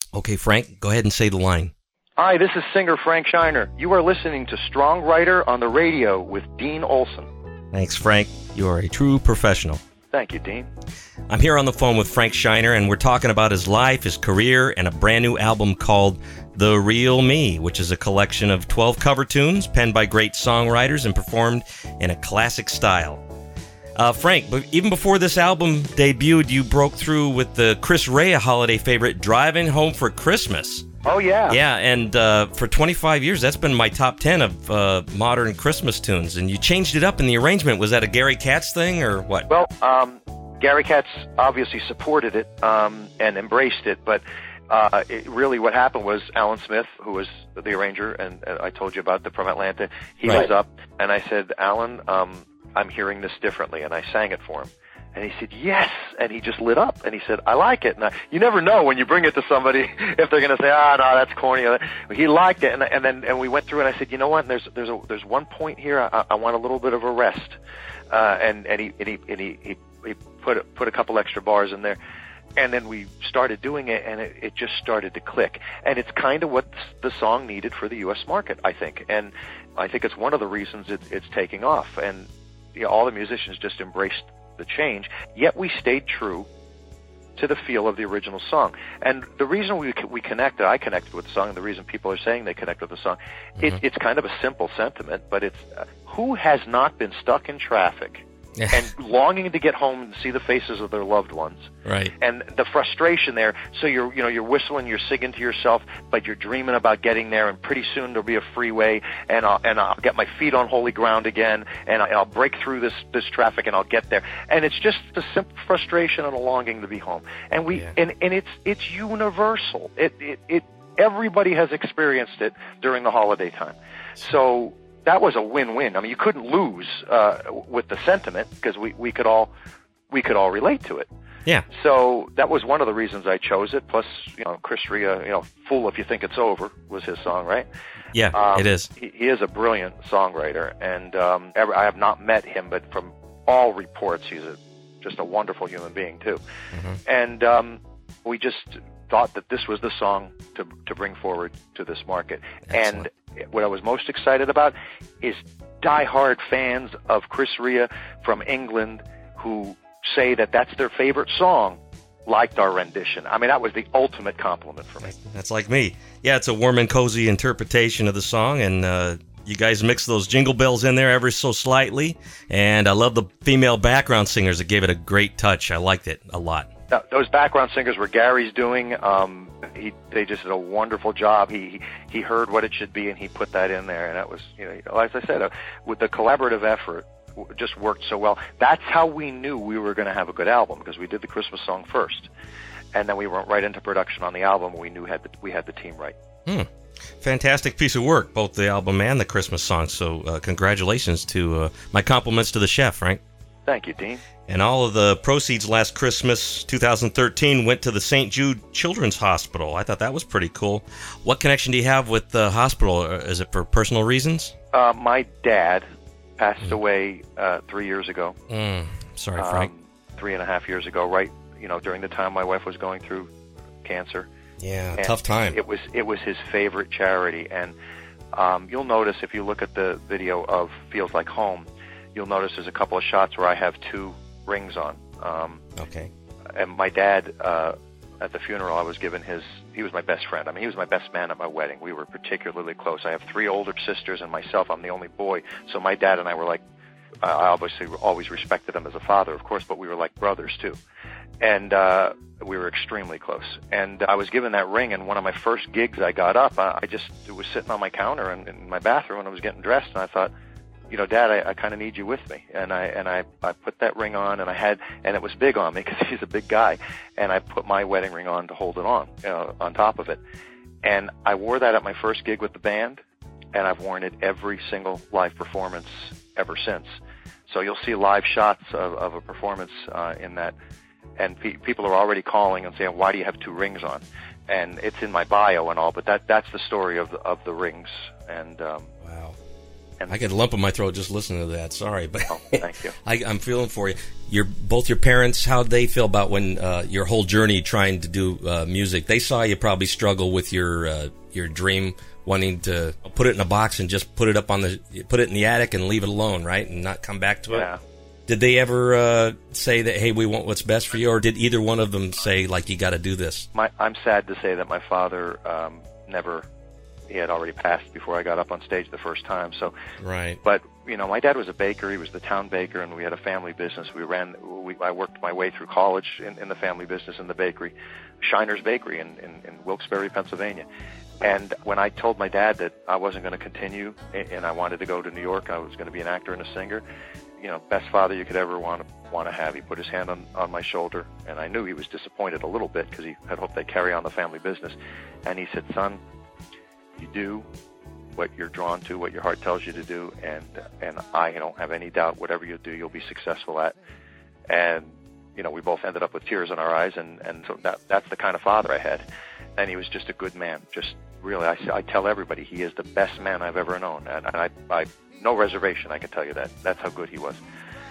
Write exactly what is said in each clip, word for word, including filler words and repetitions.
Okay, Frank, go ahead and say the line. Hi, this is singer Frank Shiner. You are listening to Strong Writer on the radio with Dean Olson. Thanks, Frank. You are a true professional. Thank you, Dean. I'm here on the phone with Frank Shiner, and we're talking about his life, his career, and a brand new album called The Real Me, which is a collection of twelve cover tunes penned by great songwriters and performed in a classic style. Uh, Frank, but even before this album debuted, you broke through with the Chris Rea holiday favorite, Driving Home for Christmas. Oh, yeah. Yeah, and uh, for twenty-five years, that's been my top ten of uh, modern Christmas tunes. And you changed it up in the arrangement. Was that a Gary Katz thing or what? Well, um, Gary Katz obviously supported it um, and embraced it, but uh, it really what happened was Alan Smith, who was the arranger, and uh, I told you about the from Atlanta, he Right. was up, and I said, Alan, um, I'm hearing this differently, and I sang it for him. And he said, yes, and he just lit up, and he said, I like it. And I, you never know when you bring it to somebody if they're going to say, ah, no, that's corny. He liked it, and, and then and we went through, and I said, you know what, there's there's a, there's one point here, I, I want a little bit of a rest. Uh, and, and, he, and, he, and he, he, he put, put a couple extra bars in there. And then we started doing it, and it, it just started to click. And it's kind of what the song needed for the U S market, I think. And I think it's one of the reasons it, it's taking off. And you know, all the musicians just embraced the change, yet we stayed true to the feel of the original song. And the reason we we connected, I connected with the song, and the reason people are saying they connect with the song, mm-hmm. it, it's kind of a simple sentiment, but it's uh, who has not been stuck in traffic and longing to get home and see the faces of their loved ones, right? And the frustration there. So you're, you know, you're whistling, you're singing to yourself, but you're dreaming about getting there. And pretty soon there'll be a freeway, and I'll, and I'll get my feet on holy ground again, and I'll break through this this traffic, and I'll get there. And it's just a simple frustration and a longing to be home. And we, yeah. and and it's it's universal. It it it everybody has experienced it during the holiday time. So that was a win-win. I mean, you couldn't lose uh, with the sentiment because we, we could all we could all relate to it. Yeah. So that was one of the reasons I chose it. Plus, you know, Chris Rea, you know, "Fool If You Think It's Over" was his song, right? Yeah, um, it is. He, he is a brilliant songwriter, and um, ever, I have not met him, but from all reports, he's a, just a wonderful human being too. Mm-hmm. And um, we just thought that this was the song to to bring forward to this market. Excellent. And what I was most excited about is diehard fans of Chris Rea from England who say that that's their favorite song liked our rendition. I mean, that was the ultimate compliment for me. That's like me. Yeah, it's a warm and cozy interpretation of the song, and uh, you guys mix those jingle bells in there ever so slightly, and I love the female background singers that gave it a great touch. I liked it a lot. Now, those background singers were Gary's doing. Um, he, they just did a wonderful job. He he heard what it should be, and he put that in there. And that was, you know, as I said, uh, with the collaborative effort, it just worked so well. That's how we knew we were going to have a good album, because we did the Christmas song first, and then we went right into production on the album. We knew had the, we had the team right. Hmm. Fantastic piece of work, both the album and the Christmas song. So uh, congratulations to uh, my compliments to the chef, Frank. Thank you, Dean. And all of the proceeds last Christmas, two thousand thirteen, went to the Saint Jude Children's Hospital. I thought that was pretty cool. What connection do you have with the hospital? Is it for personal reasons? Uh, my dad passed mm. away uh, three years ago. Mm. Sorry, Frank. Um, three and a half years ago, right? You know, during the time my wife was going through cancer. Yeah, and tough time. It was it was his favorite charity, and um, you'll notice if you look at the video of Feels Like Home, you'll notice there's a couple of shots where I have two rings on. Um, okay. And my dad, uh, at the funeral, I was given his, he was my best friend. I mean, he was my best man at my wedding. We were particularly close. I have three older sisters and myself. I'm the only boy. So my dad and I were like, uh, I obviously always respected him as a father, of course, but we were like brothers too. And uh, we were extremely close. And I was given that ring, and one of my first gigs I got up, I, I just was sitting on my counter in, in my bathroom, and I was getting dressed, and I thought, you know, Dad, I, I kind of need you with me. And I and I, I put that ring on, and I had, and it was big on me because he's a big guy. And I put my wedding ring on to hold it on, you know, on top of it. And I wore that at my first gig with the band, and I've worn it every single live performance ever since. So you'll see live shots of, of a performance uh, in that, and pe- people are already calling and saying, "Why do you have two rings on?" And it's in my bio and all, but that that's the story of the, of the rings. And um, wow. And I get a lump in my throat just listening to that. Sorry, but oh, thank you. I, I'm feeling for you. Your both your parents, how'd they feel about when uh, your whole journey trying to do uh, music? They saw you probably struggle with your uh, your dream, wanting to put it in a box and just put it up on the put it in the attic and leave it alone, right, and not come back to it. Yeah. Did they ever uh, say that, hey, we want what's best for you, or did either one of them say, like, you got to do this? My, I'm sad to say that my father um, never. He had already passed before I got up on stage the first time. So, right. But you know, my dad was a baker. He was the town baker, and we had a family business. We ran. We, I worked my way through college in, in the family business in the bakery, Shiner's Bakery in, in, in Wilkes-Barre, Pennsylvania. And when I told my dad that I wasn't going to continue and I wanted to go to New York, I was going to be an actor and a singer. You know, best father you could ever want to want to have. He put his hand on, on my shoulder, and I knew he was disappointed a little bit because he had hoped they'd carry on the family business. And he said, "Son, you do what you're drawn to, what your heart tells you to do, and and I don't have any doubt whatever you do, you'll be successful at." And you know, we both ended up with tears in our eyes, and and so that that's the kind of father I had. And he was just a good man. Just really, I, I tell everybody he is the best man I've ever known, and, and I, I no reservation, I can tell you that. That's how good he was.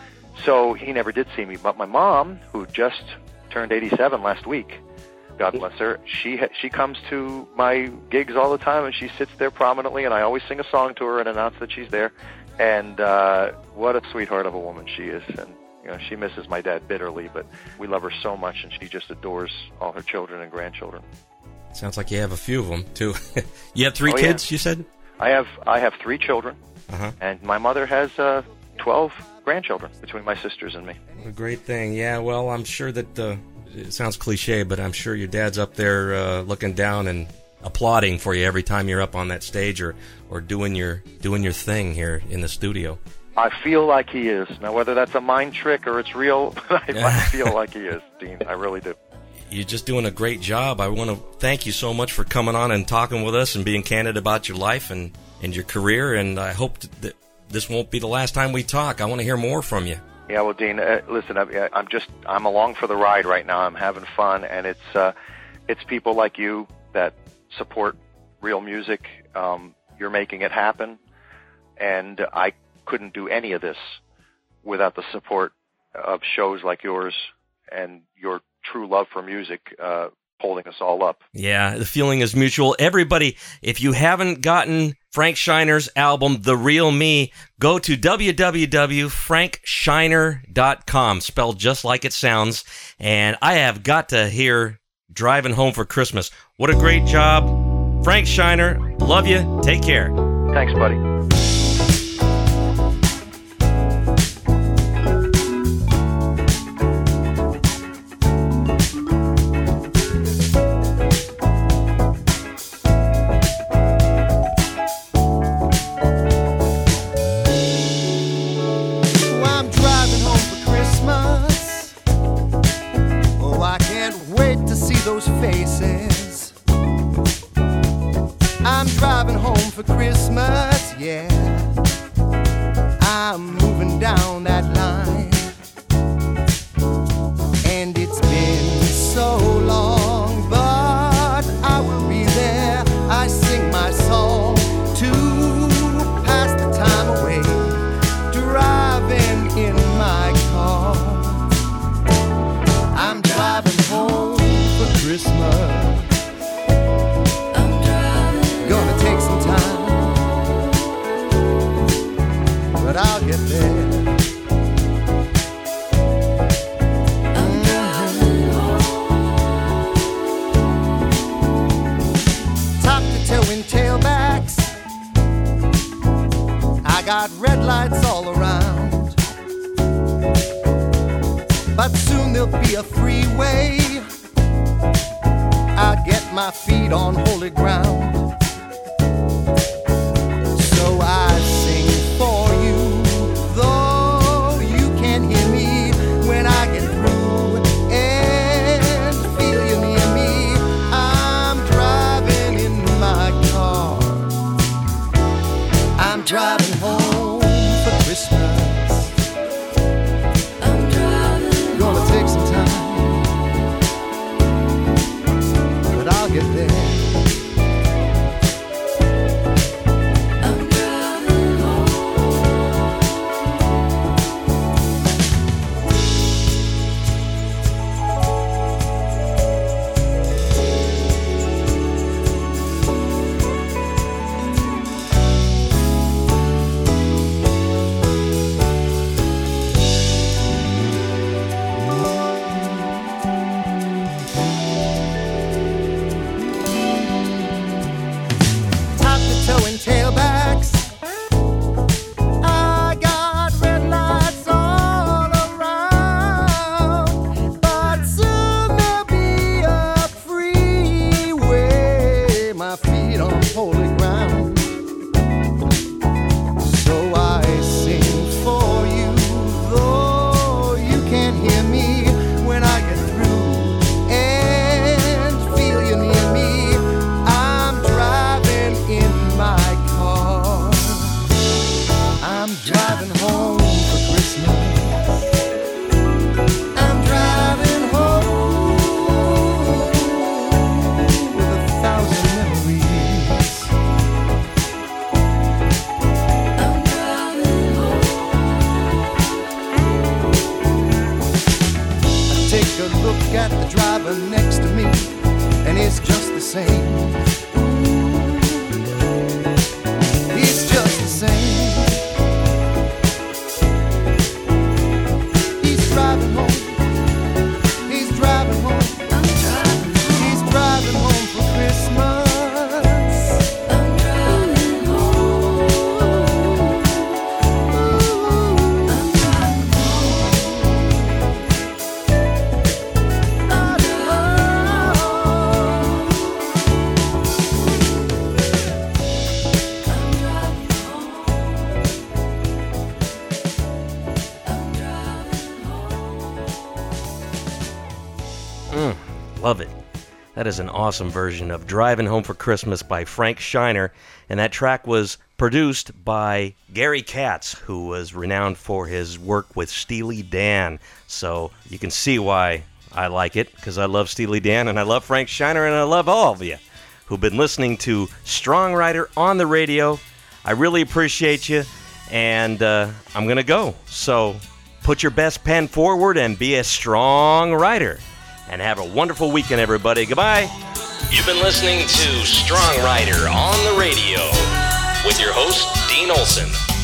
So he never did see me. But my mom, who just turned eighty-seven last week, God bless her, she ha- she comes to my gigs all the time, and she sits there prominently, and I always sing a song to her and announce that she's there. And uh, what a sweetheart of a woman she is. And you know, she misses my dad bitterly, but we love her so much, and she just adores all her children and grandchildren. Sounds like you have a few of them, too. You have three oh, kids, yeah. you said? I have I have three children, uh-huh. and my mother has uh, twelve grandchildren between my sisters and me. What a great thing. Yeah, well, I'm sure that, uh, it sounds cliche, but I'm sure your dad's up there uh, looking down and applauding for you every time you're up on that stage or, or doing your doing your thing here in the studio. I feel like he is. Now, whether that's a mind trick or it's real, I, I feel like he is, Dean. I really do. You're just doing a great job. I want to thank you so much for coming on and talking with us and being candid about your life and, and your career, and I hope that this won't be the last time we talk. I want to hear more from you. Yeah, well, Dean, uh, listen, I, I'm just, I'm along for the ride right now. I'm having fun, and it's, uh, it's people like you that support real music. Um, you're making it happen, and I couldn't do any of this without the support of shows like yours and your true love for music uh, holding us all up. Yeah, the feeling is mutual. Everybody, if you haven't gotten Frank Shiner's album, The Real Me, go to w w w dot frank shiner dot com, spelled just like it sounds. And I have got to hear Driving Home for Christmas. What a great job. Frank Shiner, love you. Take care. Thanks, buddy. Faces. I'm driving home for Christmas, yeah. I'm moving down that line, and it's been so long, but I will be there. I sing my song to pass the time away, driving in my car. I'm driving home for Christmas. I'm driving. Gonna take some time, but I'll get there. I'm driving home. Top to toe in tailbacks, I got red lights all around, but soon there'll be a freeway. I'll get my feet on holy ground. So I sing for you, though you can't hear me when I get through and feel you near me. I'm driving in my car. I'm driving home for Christmas. I'm driving. Gonna take some time, I'll get there. I'm driving home. same. Ooh, he's just the same. He's driving home. He's driving home. He's driving home for Christmas. Love it. That is an awesome version of Driving Home for Christmas by Frank Shiner, and that track was produced by Gary Katz, who was renowned for his work with Steely Dan. So you can see why I like it, because I love Steely Dan, and I love Frank Shiner, and I love all of you who've been listening to Strong Rider on the radio. I really appreciate you, and uh, I'm going to go. So put your best pen forward and be a strong rider. And have a wonderful weekend, everybody. Goodbye. You've been listening to Strong Rider on the radio with your host, Dean Olson.